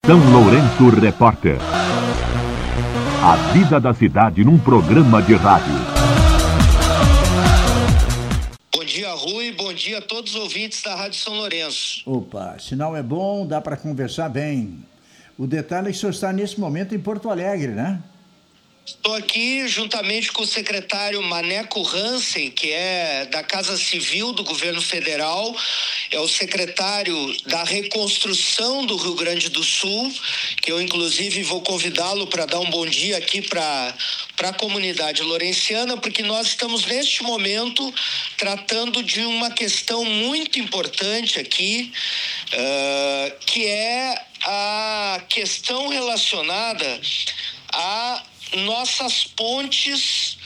São Lourenço Repórter. A vida da cidade num programa de rádio. Bom dia, Rui. Bom dia a todos os ouvintes da Rádio São Lourenço. Opa, sinal é bom, dá para conversar bem. O detalhe é que o senhor está nesse momento em Porto Alegre, né? Estou aqui juntamente com o secretário Maneco Hansen, que é da Casa Civil do Governo Federal, é o secretário da Reconstrução do Rio Grande do Sul, que eu inclusive vou convidá-lo para dar um bom dia aqui para a comunidade lourenciana, porque nós estamos neste momento tratando de uma questão muito importante aqui, que é a questão relacionada a nossas pontes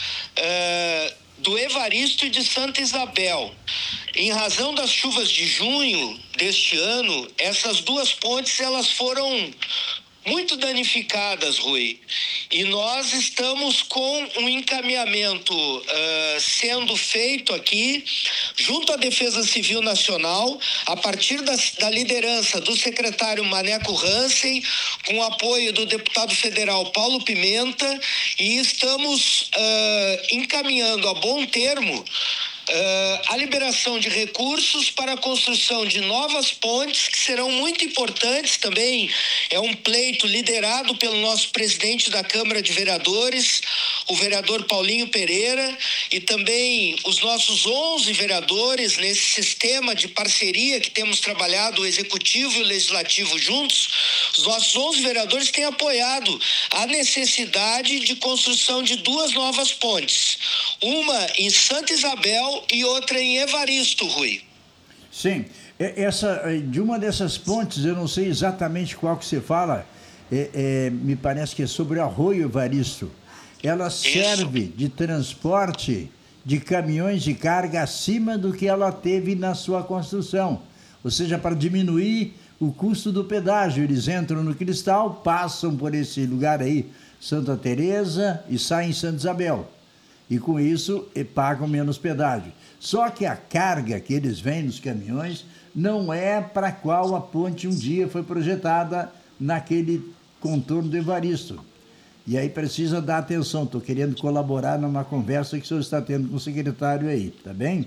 do Evaristo e de Santa Isabel. Em razão das chuvas de junho deste ano, essas duas pontes elas foram muito danificadas, Rui. E nós estamos com um encaminhamento sendo feito aqui, junto à Defesa Civil Nacional, a partir da liderança do secretário Maneco Hansen, com o apoio do deputado federal Paulo Pimenta, e estamos encaminhando a bom termo a liberação de recursos para a construção de novas pontes que serão muito importantes também. É um pleito liderado pelo nosso presidente da Câmara de Vereadores, o vereador Paulinho Pereira, e também os nossos 11 vereadores nesse sistema de parceria que temos trabalhado, o Executivo e o Legislativo juntos. Os nossos 11 vereadores têm apoiado a necessidade de construção de duas novas pontes, uma em Santa Isabel e outra em Evaristo, Rui. Sim, de uma dessas pontes, eu não sei exatamente qual que você fala, me parece que é sobre o Arroio Evaristo. Ela serve de transporte de caminhões de carga acima do que ela teve na sua construção, ou seja, para diminuir o custo do pedágio. Eles entram no Cristal, passam por esse lugar aí, Santa Teresa, e saem em Santa Isabel. E com isso pagam menos pedágio. Só que a carga que eles vêm nos caminhões não é para a qual a ponte um dia foi projetada naquele contorno do Evaristo. E aí precisa dar atenção. Estou querendo colaborar numa conversa que o senhor está tendo com o secretário aí, tá bem?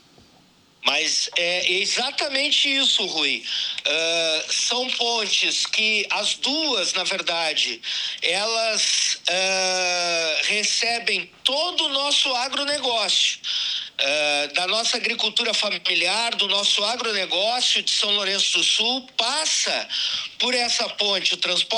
Mas é exatamente isso, Rui. São pontes que as duas, na verdade, elas recebem todo o nosso agronegócio. Da nossa agricultura familiar, do nosso agronegócio de São Lourenço do Sul, passa por essa ponte,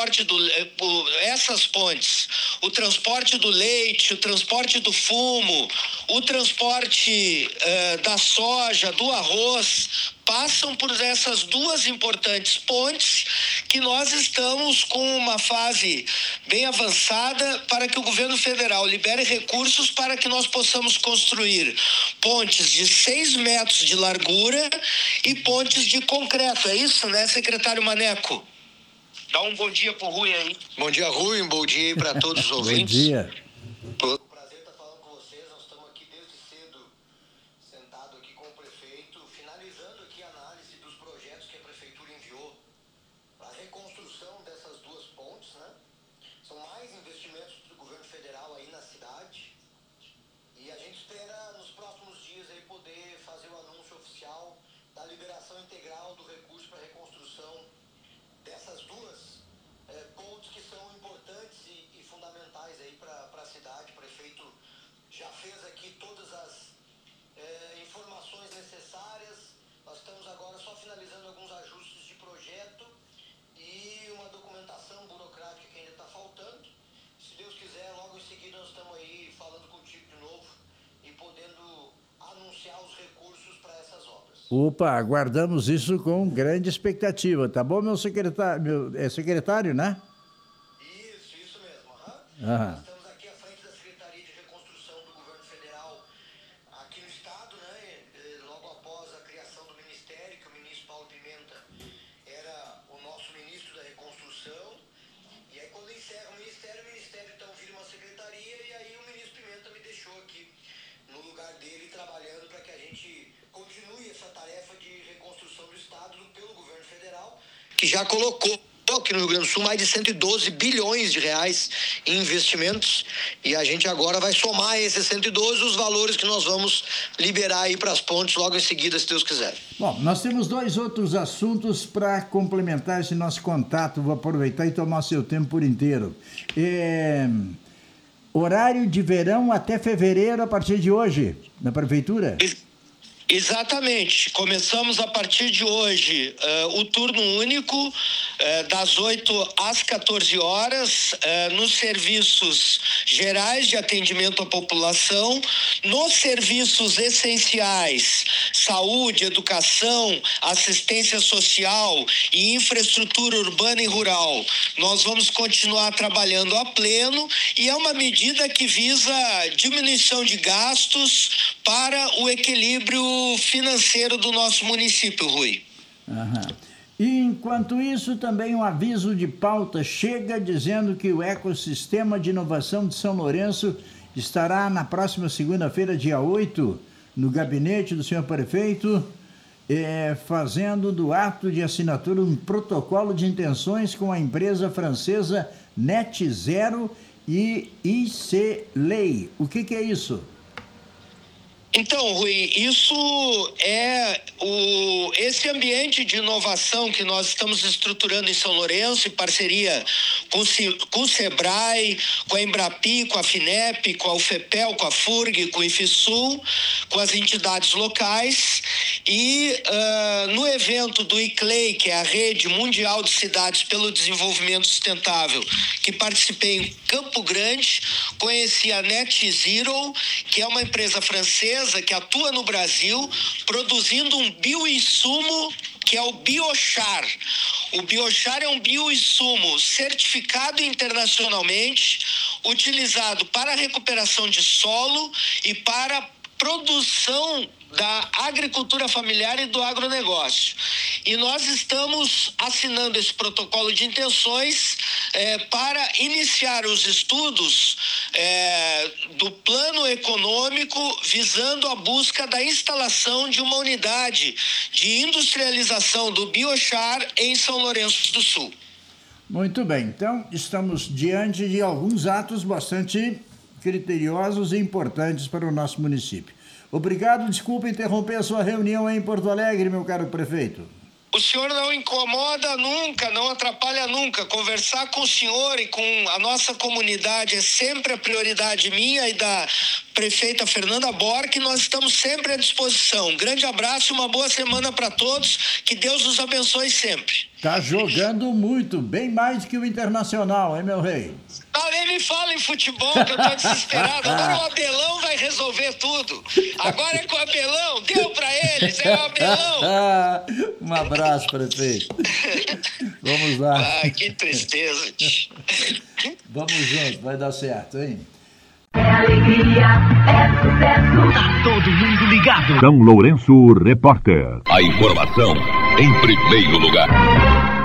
essas pontes, o transporte do leite, o transporte do fumo, o transporte da soja, do arroz, passam por essas duas importantes pontes que nós estamos com uma fase bem avançada para que o governo federal libere recursos para que nós possamos construir pontes de 6 metros de largura e pontes de concreto. É isso, né, secretário Maneco? Dá um bom dia pro Rui aí. Bom dia, Rui. Um bom dia aí para todos os ouvintes. Bom dia. Prazer estar falando com vocês. Nós estamos aqui desde cedo, sentado aqui com o prefeito, finalizando aqui a análise dos projetos que a prefeitura enviou para a reconstrução dessas duas pontes, né? São mais investimentos do governo federal aí na cidade. E a gente espera nos próximos dias aí poder fazer o anúncio oficial da liberação integral do recurso para a reconstrução dessas duas pontes que são importantes e fundamentais aí para a cidade. O prefeito já fez aqui todas as informações necessárias. Nós estamos agora só finalizando alguns ajustes de projeto e uma documentação burocrática que ainda está faltando. Se Deus quiser, logo em seguida nós estamos aí falando contigo de novo e podendo anunciar os recursos para essas obras. Opa, aguardamos isso com grande expectativa, tá bom, meu secretário? É secretário, né? Isso mesmo. Aham. Nós estamos aqui à frente da Secretaria de Reconstrução do Governo Federal aqui no Estado, né? Logo após a criação do Ministério, que o ministro Paulo Pimenta era o nosso ministro da Reconstrução. E aí quando encerra o Ministério então vira uma secretaria, e aí o ministro Pimenta me deixou aqui no lugar dele, trabalhando para que a gente continue essa tarefa de reconstrução do Estado pelo governo federal, que já colocou aqui no Rio Grande do Sul, mais de 112 bilhões de reais em investimentos, e a gente agora vai somar esses 112 os valores que nós vamos liberar aí para as pontes logo em seguida, se Deus quiser. Bom, nós temos 2 outros assuntos para complementar esse nosso contato. Vou aproveitar e tomar seu tempo por inteiro. Horário de verão até fevereiro a partir de hoje, na Prefeitura? Exatamente. Começamos a partir de hoje o turno único das 8 às 14 horas nos serviços gerais de atendimento à população, nos serviços essenciais, saúde, educação, assistência social e infraestrutura urbana e rural. Nós vamos continuar trabalhando a pleno e é uma medida que visa diminuição de gastos para o equilíbrio financeiro do nosso município, Rui. E enquanto isso, também um aviso de pauta chega dizendo que o ecossistema de inovação de São Lourenço estará na próxima segunda-feira, dia 8, no gabinete do senhor prefeito, fazendo do ato de assinatura um protocolo de intenções com a empresa francesa Net Zero e IC-Lei. O que é isso? Então, Rui, isso é esse ambiente de inovação que nós estamos estruturando em São Lourenço, em parceria com o Sebrae, com a Embrapi, com a FINEP, com a UFEPEL, com a FURG, com o IFSUL, com as entidades locais. E no evento do ICLEI, que é a Rede Mundial de Cidades pelo Desenvolvimento Sustentável, que participei em Campo Grande, conheci a Net Zero, que é uma empresa francesa que atua no Brasil produzindo um bioinsumo que é o biochar. O biochar é um bioinsumo certificado internacionalmente, utilizado para a recuperação de solo e para produção da agricultura familiar e do agronegócio. E nós estamos assinando esse protocolo de intenções para iniciar os estudos do plano econômico visando a busca da instalação de uma unidade de industrialização do biochar em São Lourenço do Sul. Muito bem, então estamos diante de alguns atos bastante criteriosos e importantes para o nosso município. Obrigado, desculpe interromper a sua reunião em Porto Alegre, meu caro prefeito. O senhor não incomoda nunca, não atrapalha nunca. Conversar com o senhor e com a nossa comunidade é sempre a prioridade minha e da prefeita Fernanda Borck. Nós estamos sempre à disposição. Um grande abraço e uma boa semana para todos. Que Deus nos abençoe sempre. Tá jogando muito, bem mais que o Internacional, hein, meu rei? Ah, nem me fala em futebol, que eu tô desesperado. Agora o Abelão vai resolver tudo. Agora é com o Abelão, deu pra eles, é o Abelão. Um abraço, prefeito. Vamos lá. Ah, que tristeza. Vamos juntos, vai dar certo, hein? É alegria, é sucesso. Tá todo mundo ligado. São Lourenço Repórter. A informação em primeiro lugar.